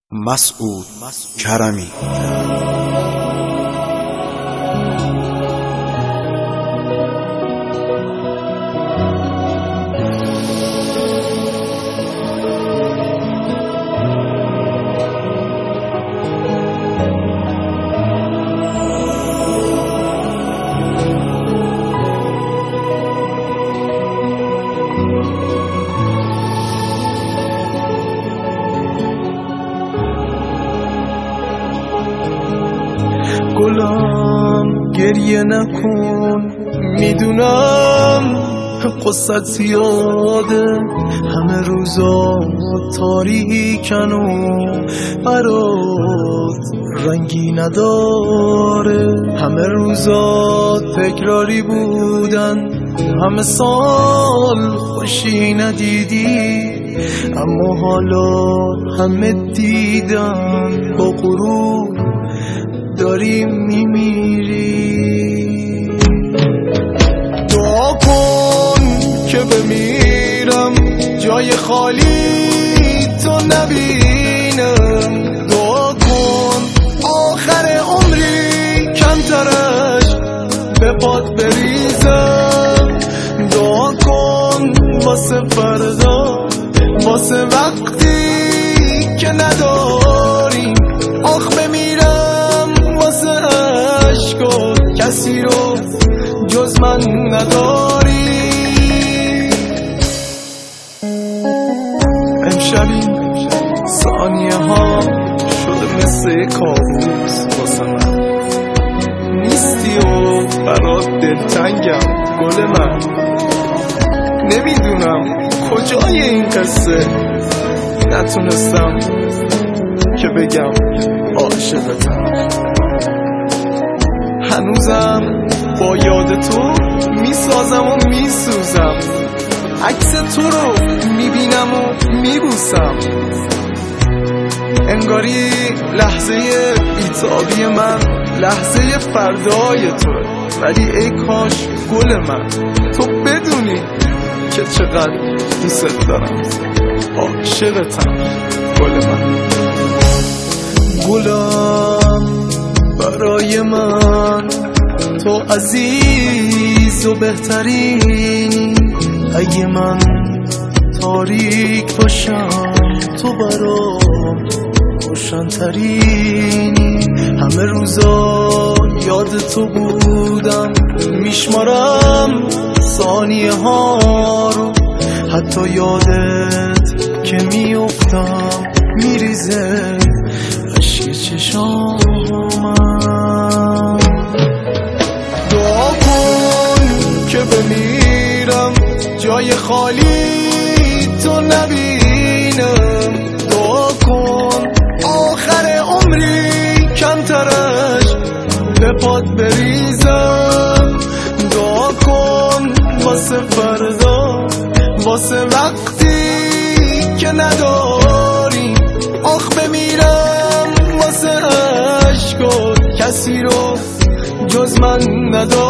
مسعود کرمی. گلم گریه نکن، میدونم قصت زیاده، همه روزا تاریکن و برات رنگی نداره، همه روزا تکراری بودن، همه سال خوشی ندیدی، اما حالا همه دیدن با غرور داری میمیری. دعا کن که بمیرم جای خالی تو نبینم، دعا کن آخر عمری کمترش به پات بریزم، دعا کن واسه فردا، واسه وقتی که نداری، آخ بمیرم واسه عشقات، کسی رو جز من نداری. امشبی ثانیه ها شده مثل کابوس واسه من، نیستی و برات دلتنگم گل من، نمیدونم کجای این قصه، نتونستم که بگم عاشقتم، هنوزم با یاد تو میسازم و میسوزم، عکس تو رو میبینم و میبوسم، انگاری لحظه بیتابی من لحظه فردای تو، ولی ای کاش گل من تو بدونی که چقدر دوست دارم، عاشقتم گل من. گلم برای من تو عزیز و بهترینی، اگه من تاریک باشم تو برام روشن‌ترینی، همه روزا یاد تو بودم، میشمارم ثانیه ها رو، حتی یادت که میافتم میریزه اشک چشامم. دعا کن که بمیرم جای خالی تو نبینم، دعا کن آخر عمری کمترش به پات بریزم، دعا کن واسه فردا، واسه وقتی که نداری، آخ بمیرم واسه عشقات، کسی رو جز من نداری.